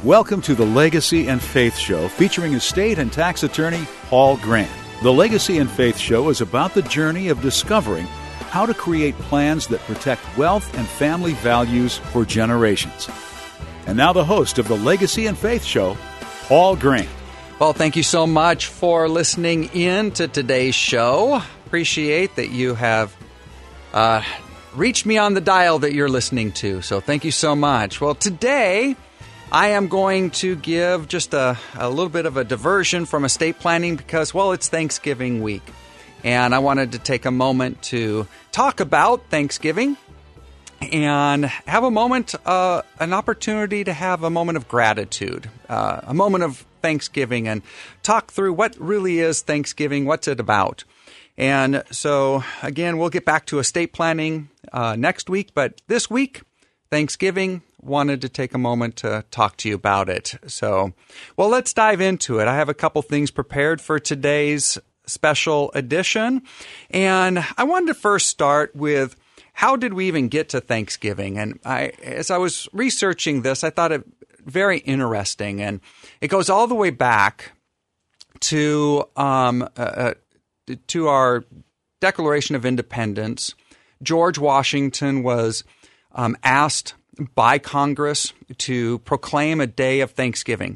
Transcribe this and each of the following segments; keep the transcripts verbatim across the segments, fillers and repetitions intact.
Welcome to the Legacy and Faith Show, featuring estate and tax attorney Paul Grant. The Legacy and Faith Show is about the journey of discovering how to create plans that protect wealth and family values for generations. And now the host of the Legacy and Faith Show, Paul Grant. Well, thank you so much for listening in to today's show. Appreciate that you have uh, reached me on the dial that you're listening to. So thank you so much. Well, today I am going to give just a, a little bit of a diversion from estate planning because, well, it's Thanksgiving week. And I wanted to take a moment to talk about Thanksgiving and have a moment, uh, an opportunity to have a moment of gratitude, uh, a moment of Thanksgiving, and talk through what really is Thanksgiving, what's it about. And so, again, we'll get back to estate planning uh, next week, but this week, Thanksgiving, wanted to take a moment to talk to you about it. So, well, let's dive into it. I have a couple things prepared for today's special edition, and I wanted to first start with how did we even get to Thanksgiving? And I, as I was researching this, I thought it very interesting, and it goes all the way back to um, uh, to our Declaration of Independence. George Washington was um, asked by Congress to proclaim a day of Thanksgiving,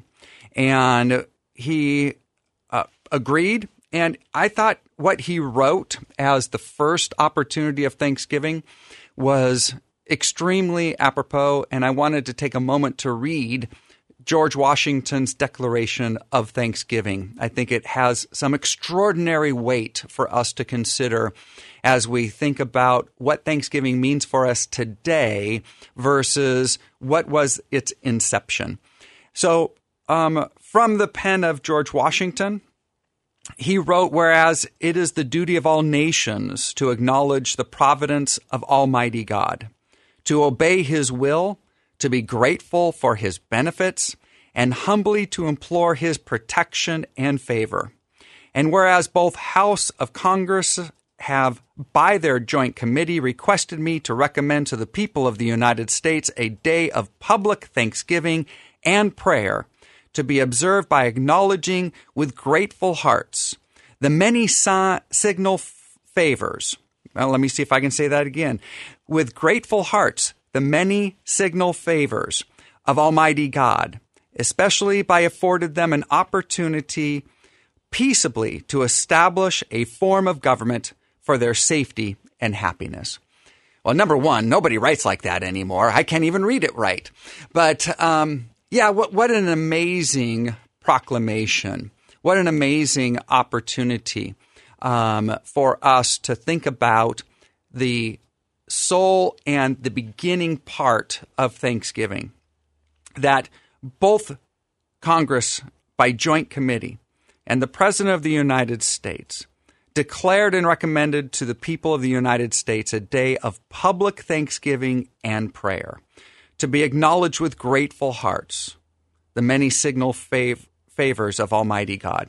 and he uh, agreed. And I thought what he wrote as the first opportunity of Thanksgiving was extremely apropos, and I wanted to take a moment to read George Washington's Declaration of Thanksgiving. I think it has some extraordinary weight for us to consider as we think about what Thanksgiving means for us today versus what was its inception. So, um, from the pen of George Washington, he wrote, "Whereas it is the duty of all nations to acknowledge the providence of Almighty God, to obey His will, to be grateful for His benefits, and humbly to implore His protection and favor. And whereas both House of Congress have, by their joint committee, requested me to recommend to the people of the United States a day of public thanksgiving and prayer, to be observed by acknowledging with grateful hearts the many si- signal f- favors." Well, let me see if I can say that again. "With grateful hearts, the many signal favors of Almighty God, especially by afforded them an opportunity peaceably to establish a form of government for their safety and happiness." Well, number one, nobody writes like that anymore. I can't even read it right. But, um, yeah, what, what an amazing proclamation. What an amazing opportunity um, for us to think about the soul and the beginning part of Thanksgiving. That both Congress, by joint committee, and the President of the United States declared and recommended to the people of the United States a day of public thanksgiving and prayer, to be acknowledged with grateful hearts, the many signal fav- favors of Almighty God.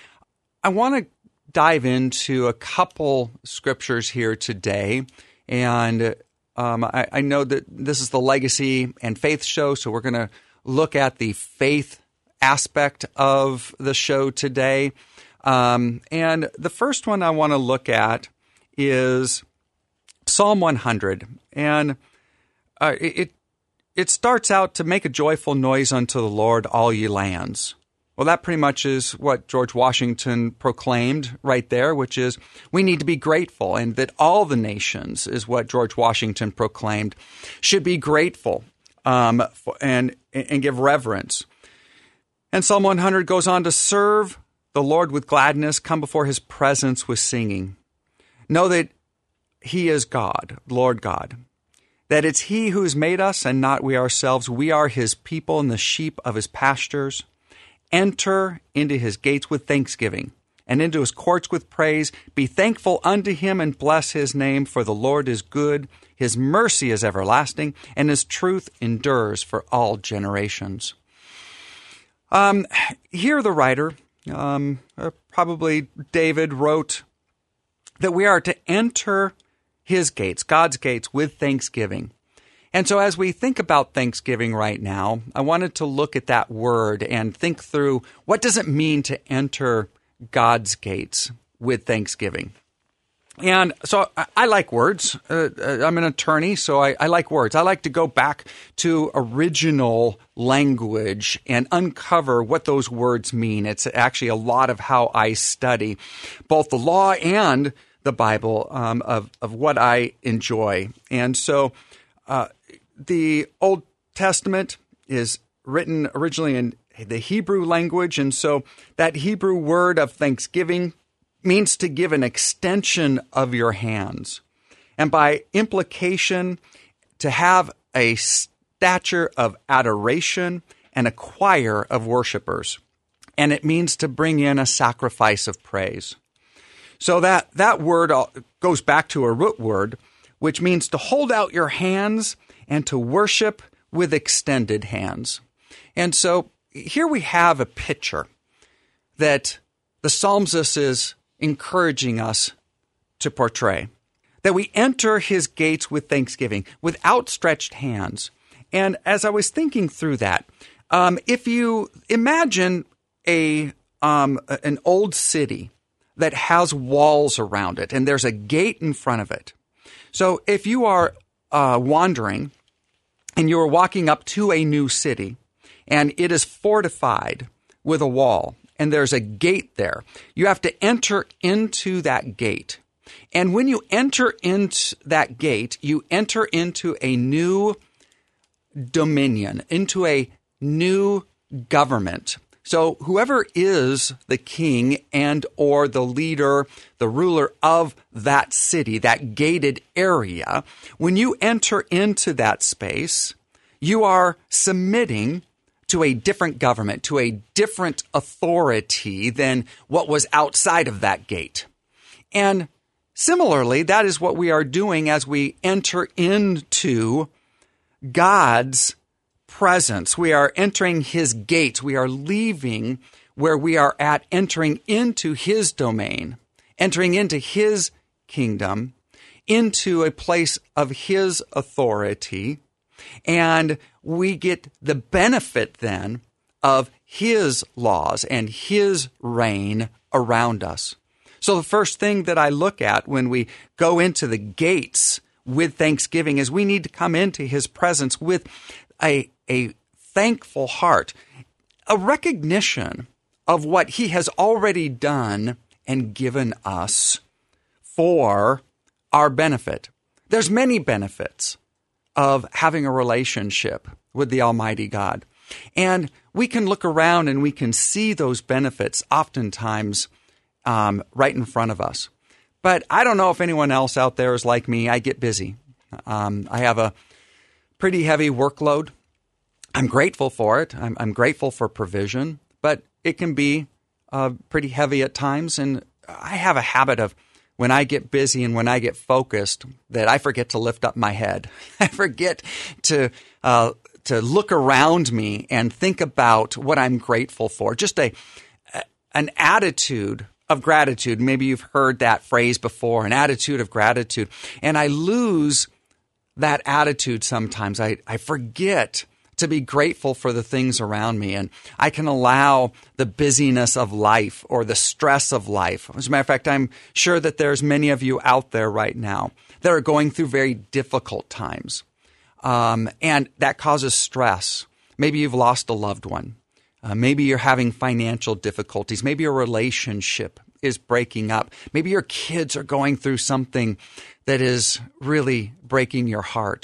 I want to dive into a couple scriptures here today, and um, I, I know that this is the Legacy and Faith Show, so we're going to look at the faith aspect of the show today. Um, and the first one I want to look at is Psalm one hundred, and uh, it It starts out to make a joyful noise unto the Lord, all ye lands. Well, that pretty much is what George Washington proclaimed right there, which is we need to be grateful, and that all the nations is what George Washington proclaimed, should be grateful um, for, and, and give reverence. And Psalm one hundred goes on to serve the Lord with gladness, come before His presence with singing. Know that He is God, Lord God, that it's He who has made us and not we ourselves. We are His people and the sheep of His pastures. Enter into His gates with thanksgiving and into His courts with praise. Be thankful unto Him and bless His name, for the Lord is good. His mercy is everlasting, and His truth endures for all generations. Um, here the writer, um, uh, probably David, wrote that we are to enter His gates, God's gates, with thanksgiving. And so as we think about Thanksgiving right now, I wanted to look at that word and think through what does it mean to enter God's gates with thanksgiving. And so I, I like words. Uh, I'm an attorney, so I, I like words. I like to go back to original language and uncover what those words mean. It's actually a lot of how I study both the law and the Bible um, of, of what I enjoy. And so uh, the Old Testament is written originally in the Hebrew language, and so that Hebrew word of thanksgiving means to give an extension of your hands, and by implication, to have a stature of adoration and a choir of worshipers, and it means to bring in a sacrifice of praise. So that, that word goes back to a root word, which means to hold out your hands and to worship with extended hands. And so here we have a picture that the psalmist is encouraging us to portray, that we enter his gates with thanksgiving, with outstretched hands. And as I was thinking through that, um, if you imagine a um, an old city that has walls around it, and there's a gate in front of it. So if you are uh, wandering and you are walking up to a new city, and it is fortified with a wall, and there's a gate there, you have to enter into that gate. And when you enter into that gate, you enter into a new dominion, into a new government. So whoever is the king and or the leader, the ruler of that city, that gated area, when you enter into that space, you are submitting to a different government, to a different authority than what was outside of that gate. And similarly, that is what we are doing as we enter into God's presence. We are entering his gates. We are leaving where we are at, entering into his domain, entering into his kingdom, into a place of his authority. And we get the benefit then of his laws and his reign around us. So the first thing that I look at when we go into the gates with thanksgiving is we need to come into his presence with a, a thankful heart, a recognition of what he has already done and given us for our benefit. There's many benefits of having a relationship with the Almighty God. And we can look around and we can see those benefits oftentimes um, right in front of us. But I don't know if anyone else out there is like me. I get busy. Um, I have a pretty heavy workload. I'm grateful for it. I'm, I'm grateful for provision, but it can be uh, pretty heavy at times. And I have a habit of when I get busy and when I get focused, that I forget to lift up my head. I forget to uh, to look around me and think about what I'm grateful for. Just a an attitude of gratitude. Maybe you've heard that phrase before, an attitude of gratitude. And I lose that attitude sometimes. I, I forget to be grateful for the things around me. And I can allow the busyness of life or the stress of life. As a matter of fact, I'm sure that there's many of you out there right now that are going through very difficult times. Um, and that causes stress. Maybe you've lost a loved one. Uh, maybe you're having financial difficulties. Maybe your relationship is breaking up. Maybe your kids are going through something that is really breaking your heart.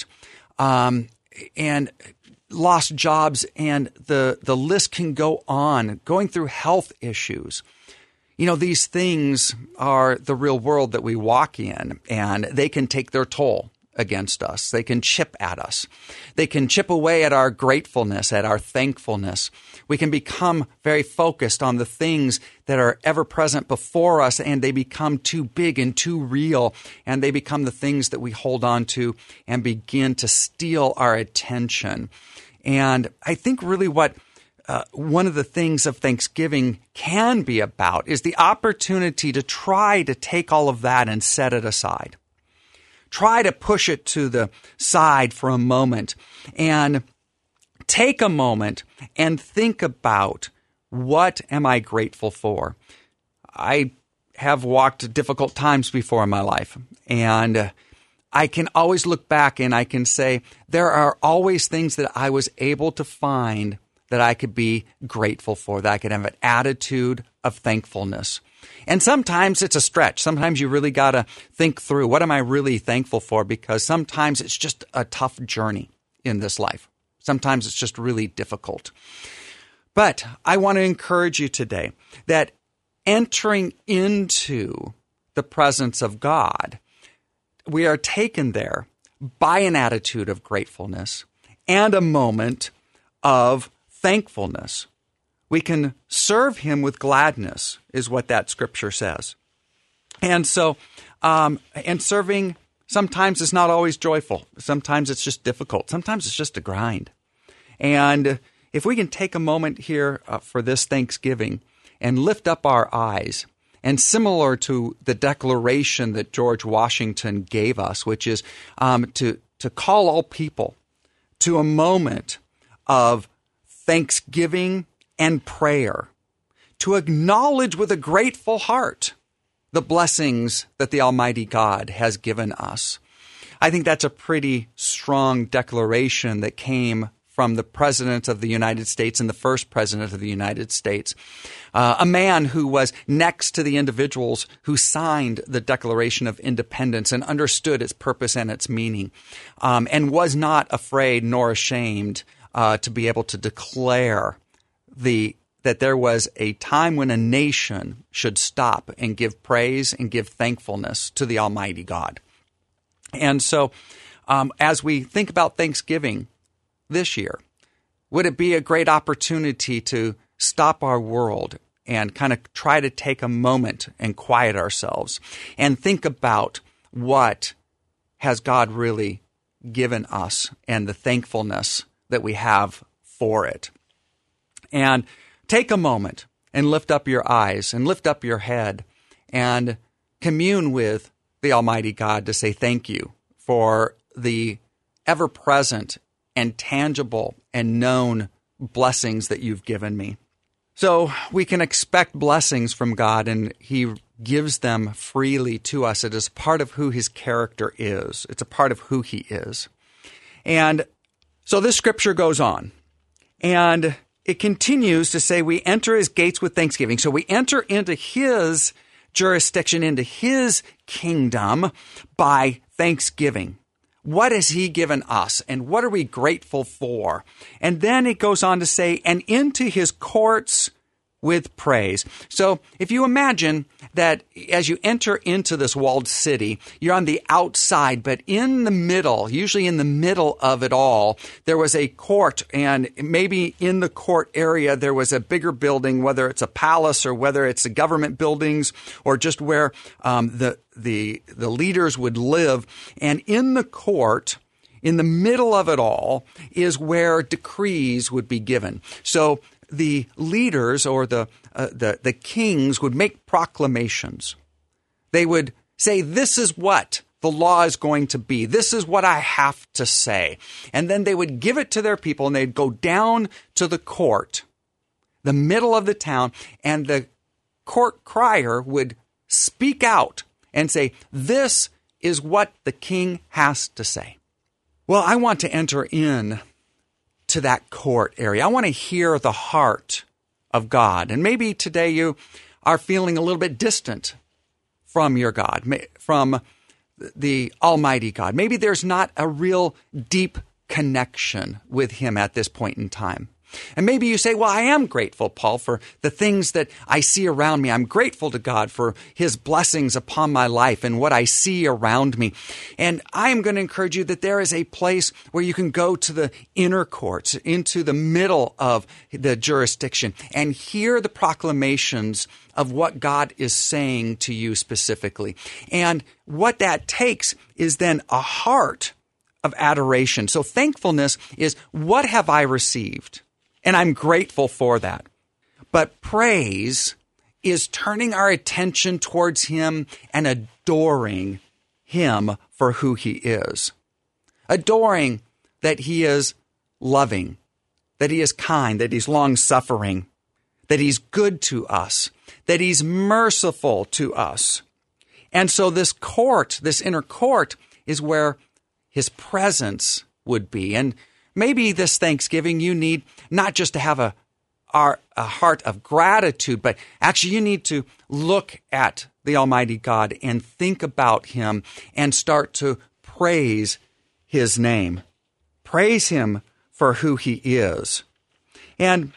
Um, and lost jobs, and the, the list can go on, going through health issues. You know, these things are the real world that we walk in, and they can take their toll against us. They can chip at us. They can chip away at our gratefulness, at our thankfulness. We can become very focused on the things that are ever present before us, and they become too big and too real, and they become the things that we hold on to and begin to steal our attention. And I think really what uh, one of the things of Thanksgiving can be about is the opportunity to try to take all of that and set it aside. try to push it to the side for a moment and take a moment and think about, what am I grateful for? I have walked difficult times before in my life, and I can always look back and I can say there are always things that I was able to find that I could be grateful for, that I could have an attitude of thankfulness. And sometimes it's a stretch. Sometimes you really got to think through, what am I really thankful for? Because sometimes it's just a tough journey in this life. Sometimes it's just really difficult. But I want to encourage you today that entering into the presence of God, we are taken there by an attitude of gratefulness and a moment of thankfulness. We can serve him with gladness, is what that scripture says. And so, um, and serving sometimes is not always joyful. Sometimes it's just difficult. Sometimes it's just a grind. And if we can take a moment here uh, for this Thanksgiving and lift up our eyes, and similar to the declaration that George Washington gave us, which is um, to, to call all people to a moment of thanksgiving and prayer, to acknowledge with a grateful heart the blessings that the Almighty God has given us. I think that's a pretty strong declaration that came from the President of the United States and the first President of the United States, uh, a man who was next to the individuals who signed the Declaration of Independence and understood its purpose and its meaning, um, and was not afraid nor ashamed uh, to be able to declare the that there was a time when a nation should stop and give praise and give thankfulness to the Almighty God. And so um, as we think about Thanksgiving this year, would it be a great opportunity to stop our world and kind of try to take a moment and quiet ourselves and think about what has God really given us and the thankfulness that we have for it? And take a moment and lift up your eyes and lift up your head and commune with the Almighty God to say thank you for the ever-present and tangible and known blessings that you've given me. So we can expect blessings from God, and he gives them freely to us. It is part of who his character is. It's a part of who he is. And so this scripture goes on, and it continues to say we enter his gates with thanksgiving. So we enter into his jurisdiction, into his kingdom by thanksgiving. What has he given us, and what are we grateful for? And then it goes on to say, and into his courts with praise. So if you imagine that as you enter into this walled city, you're on the outside, but in the middle, usually in the middle of it all, there was a court, and maybe in the court area, there was a bigger building, whether it's a palace or whether it's the government buildings or just where um, the, the, the leaders would live. And in the court, in the middle of it all, is where decrees would be given. So the leaders or the, uh, the the kings would make proclamations. They would say, this is what the law is going to be. This is what I have to say. And then they would give it to their people, and they'd go down to the court, the middle of the town, and the court crier would speak out and say, this is what the king has to say. Well, I want to enter in to that court area. I want to hear the heart of God. And maybe today you are feeling a little bit distant from your God, from the Almighty God. Maybe there's not a real deep connection with him at this point in time. And maybe you say, well, I am grateful, Paul, for the things that I see around me. I'm grateful to God for his blessings upon my life and what I see around me. And I am going to encourage you that there is a place where you can go to the inner courts, into the middle of the jurisdiction, and hear the proclamations of what God is saying to you specifically. And what that takes is then a heart of adoration. So thankfulness is, what have I received? And I'm grateful for that. But praise is turning our attention towards him and adoring him for who he is, adoring that he is loving, that he is kind, that he's long-suffering, that he's good to us, that he's merciful to us. And so this court, this inner court, is where his presence would be. And maybe this Thanksgiving you need not just to have a, a heart of gratitude, but actually you need to look at the Almighty God and think about him and start to praise his name. Praise him for who he is. And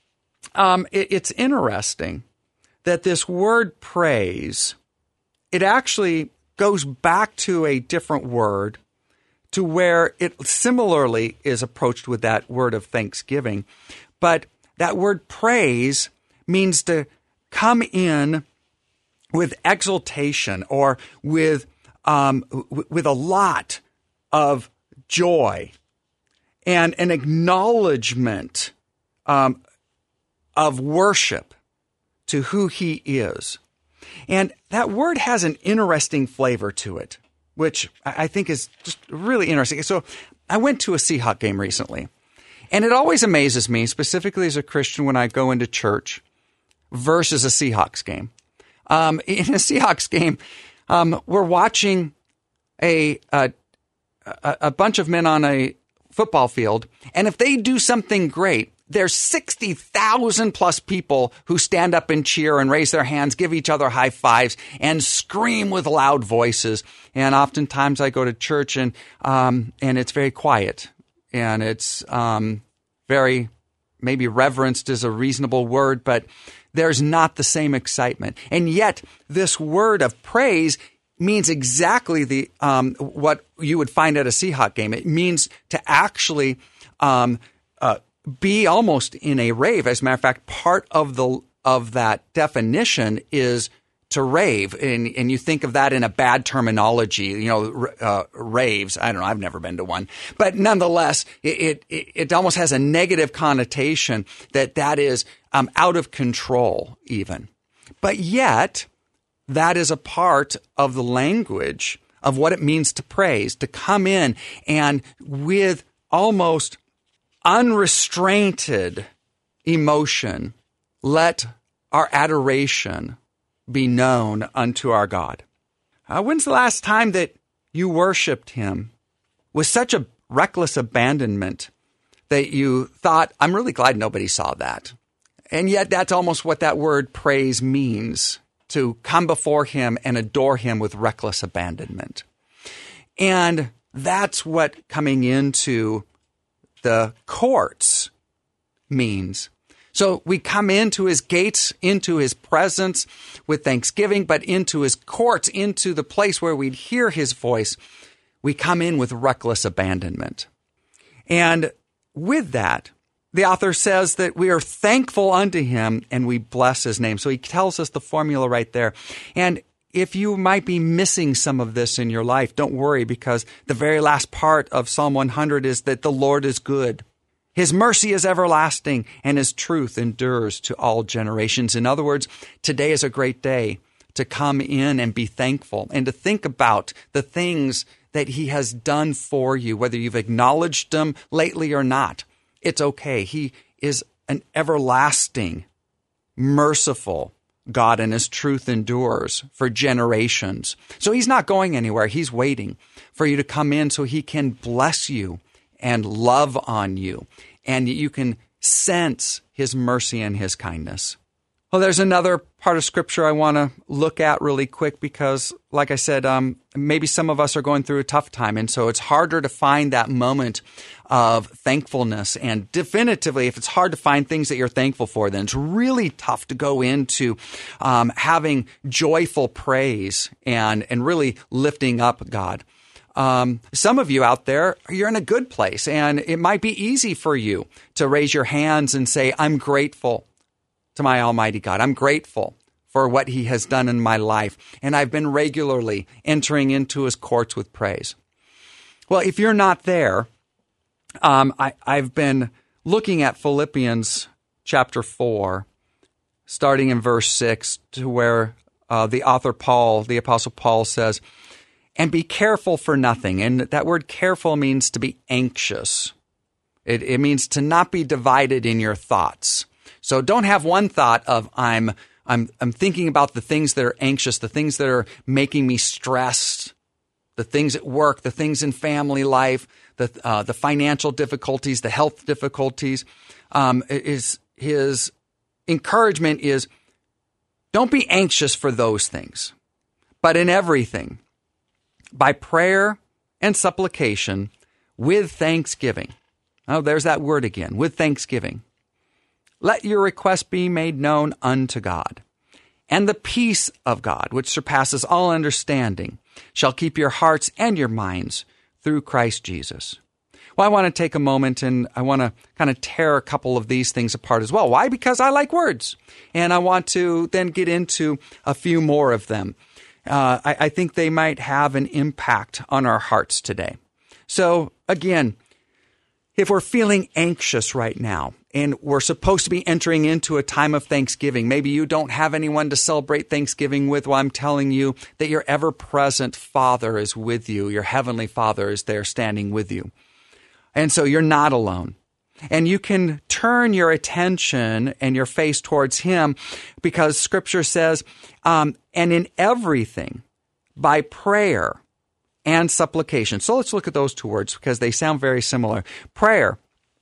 um, it, it's interesting that this word praise, it actually goes back to a different word to where it similarly is approached with that word of thanksgiving. But that word praise means to come in with exultation or with um, w- with a lot of joy and an acknowledgement um, of worship to who he is. And that word has an interesting flavor to it, which I think is just really interesting. So I went to a Seahawks game recently, and it always amazes me, specifically as a Christian, when I go into church versus a Seahawks game. Um, in a Seahawks game, um, we're watching a, a a bunch of men on a football field, and if they do something great, there's sixty thousand plus people who stand up and cheer and raise their hands, give each other high fives, and scream with loud voices. And oftentimes I go to church and um, and it's very quiet, and it's um, very, maybe reverenced is a reasonable word, but there's not the same excitement. And yet this word of praise means exactly the um, what you would find at a Seahawks game. It means to actually um, uh, be almost in a rave. As a matter of fact, part of the of that definition is to rave, and and you think of that in a bad terminology, you know, uh, raves. I don't know. I've never been to one, but nonetheless, it it, it almost has a negative connotation that that is um, out of control, even. But yet, that is a part of the language of what it means to praise, to come in and with almost unrestrained emotion, let our adoration be known unto our God. Uh, when's the last time that you worshiped him with such a reckless abandonment that you thought, I'm really glad nobody saw that? And yet that's almost what that word praise means, to come before him and adore him with reckless abandonment. And that's what coming into the courts means. So we come into his gates, into his presence with thanksgiving, but into his courts, into the place where we'd hear his voice, we come in with reckless abandonment. And with that, the author says that we are thankful unto him and we bless his name. So he tells us the formula right there. And if you might be missing some of this in your life, don't worry, because the very last part of Psalm one hundred is that the Lord is good. His mercy is everlasting, and his truth endures to all generations. In other words, today is a great day to come in and be thankful and to think about the things that he has done for you, whether you've acknowledged them lately or not. It's okay. He is an everlasting, merciful God, and his truth endures for generations. So he's not going anywhere. He's waiting for you to come in so he can bless you and love on you, and you can sense his mercy and his kindness. Well, there's another part of Scripture I want to look at really quick because, like I said, um, maybe some of us are going through a tough time, and so it's harder to find that moment of thankfulness. And definitively, if it's hard to find things that you're thankful for, then it's really tough to go into um, having joyful praise and, and really lifting up God. Um, some of you out there, you're in a good place, and it might be easy for you to raise your hands and say, I'm grateful to my Almighty God. I'm grateful for what he has done in my life, and I've been regularly entering into his courts with praise. Well, if you're not there, um, I, I've been looking at Philippians chapter four, starting in verse six, to where uh, the author Paul, the Apostle Paul says, and be careful for nothing. And that word careful means to be anxious. It, it means to not be divided in your thoughts. So don't have one thought of I'm I'm I'm thinking about the things that are anxious, the things that are making me stressed, the things at work, the things in family life, the uh, the financial difficulties, the health difficulties. Um, is his encouragement is don't be anxious for those things, but in everything, by prayer and supplication, with thanksgiving. Oh, there's that word again, with thanksgiving. Let your request be made known unto God. And the peace of God, which surpasses all understanding, shall keep your hearts and your minds through Christ Jesus. Well, I want to take a moment and I want to kind of tear a couple of these things apart as well. Why? Because I like words. And I want to then get into a few more of them. Uh, I, I think they might have an impact on our hearts today. So again, if we're feeling anxious right now, and we're supposed to be entering into a time of Thanksgiving, maybe you don't have anyone to celebrate Thanksgiving with. Well, I'm telling you that your ever-present Father is with you. Your Heavenly Father is there standing with you. And so you're not alone. And you can turn your attention and your face towards Him because Scripture says, um, and in everything, by prayer and supplication. So let's look at those two words because they sound very similar. Prayer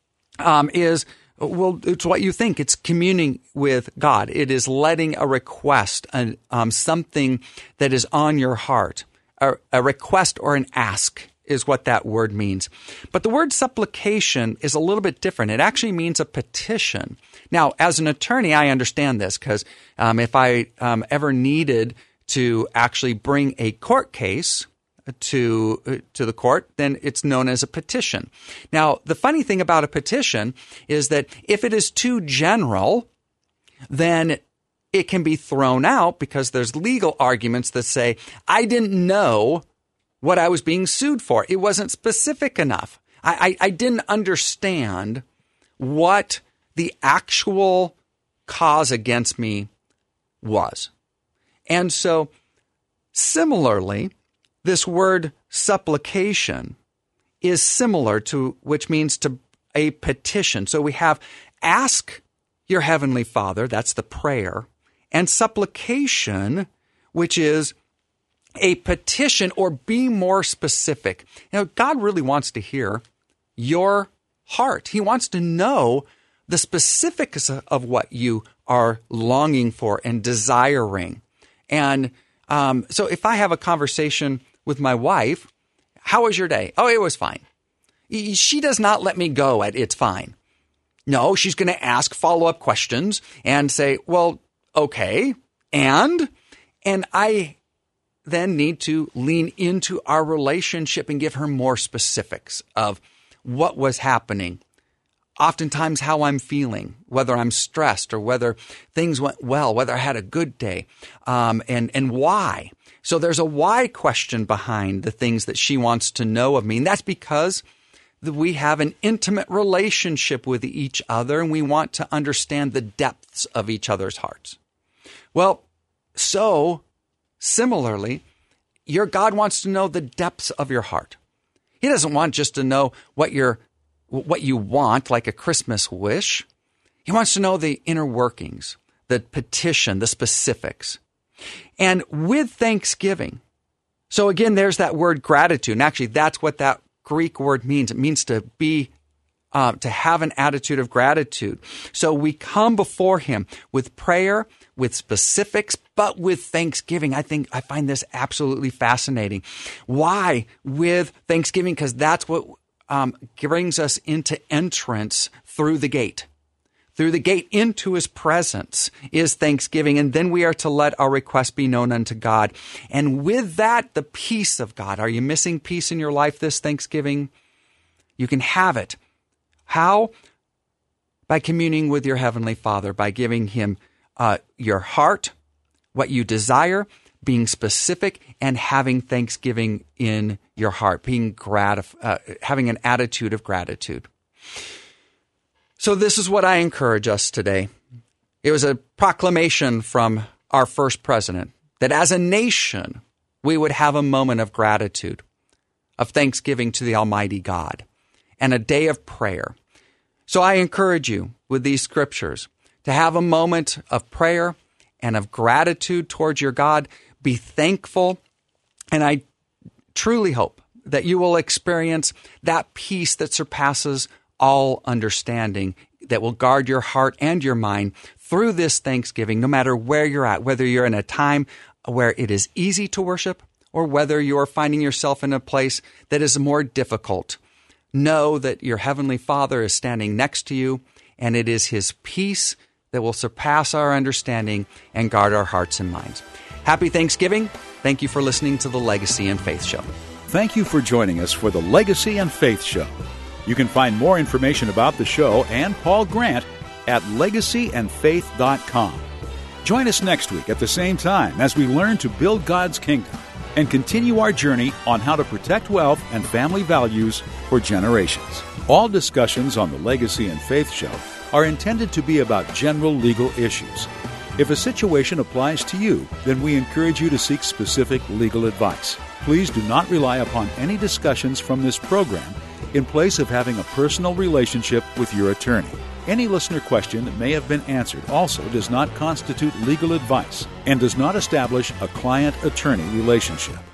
um, is, well, it's what you think. It's communing with God. It is letting a request, an, um, something that is on your heart, a, a request or an ask is what that word means. But the word supplication is a little bit different. It actually means a petition. Now, as an attorney, I understand this because um, if I um, ever needed to actually bring a court case to uh, to the court, then it's known as a petition. Now, the funny thing about a petition is that if it is too general, then it can be thrown out because there's legal arguments that say, I didn't know what I was being sued for. It wasn't specific enough. I, I, I didn't understand what the actual cause against me was. And so, similarly, this word supplication is similar to, which means to a petition. So we have ask your Heavenly Father, that's the prayer, and supplication, which is a petition or be more specific. Now, God really wants to hear your heart. He wants to know the specifics of what you are longing for and desiring. And um, so if I have a conversation with my wife, how was your day? Oh, it was fine. She does not let me go at it's fine. No, she's going to ask follow-up questions and say, well, okay, and? And I then need to lean into our relationship and give her more specifics of what was happening. Oftentimes how I'm feeling, whether I'm stressed or whether things went well, whether I had a good day, um, and, and why. So there's a why question behind the things that she wants to know of me. And that's because we have an intimate relationship with each other and we want to understand the depths of each other's hearts. Well, so similarly, your God wants to know the depths of your heart. He doesn't want just to know what you're, what you want, like a Christmas wish. He wants to know the inner workings, the petition, the specifics. And with thanksgiving, so again, there's that word gratitude. And actually, that's what that Greek word means. It means to be, uh, to have an attitude of gratitude. So we come before Him with prayer, with specifics, but with thanksgiving. I think I find this absolutely fascinating. Why with thanksgiving? Because that's what um, brings us into entrance through the gate. Through the gate into His presence is thanksgiving. And then we are to let our request be known unto God. And with that, the peace of God. Are you missing peace in your life this Thanksgiving? You can have it. How? By communing with your Heavenly Father, by giving Him uh, your heart, what you desire, being specific, and having thanksgiving in your heart, being gratif- uh, having an attitude of gratitude. So this is what I encourage us today. It was a proclamation from our first president that as a nation, we would have a moment of gratitude, of thanksgiving to the Almighty God, and a day of prayer. So I encourage you with these scriptures to have a moment of prayer and of gratitude towards your God. Be thankful, and I truly hope that you will experience that peace that surpasses all understanding, that will guard your heart and your mind through this Thanksgiving, no matter where you're at, whether you're in a time where it is easy to worship or whether you're finding yourself in a place that is more difficult. Know that your Heavenly Father is standing next to you, and it is His peace that will surpass our understanding and guard our hearts and minds. Happy Thanksgiving. Thank you for listening to the Legacy and Faith Show. Thank you for joining us for the Legacy and Faith Show. You can find more information about the show and Paul Grant at legacy and faith dot com. Join us next week at the same time as we learn to build God's kingdom and continue our journey on how to protect wealth and family values for generations. All discussions on the Legacy and Faith Show are intended to be about general legal issues. If a situation applies to you, then we encourage you to seek specific legal advice. Please do not rely upon any discussions from this program in place of having a personal relationship with your attorney. Any listener question that may have been answered also does not constitute legal advice and does not establish a client-attorney relationship.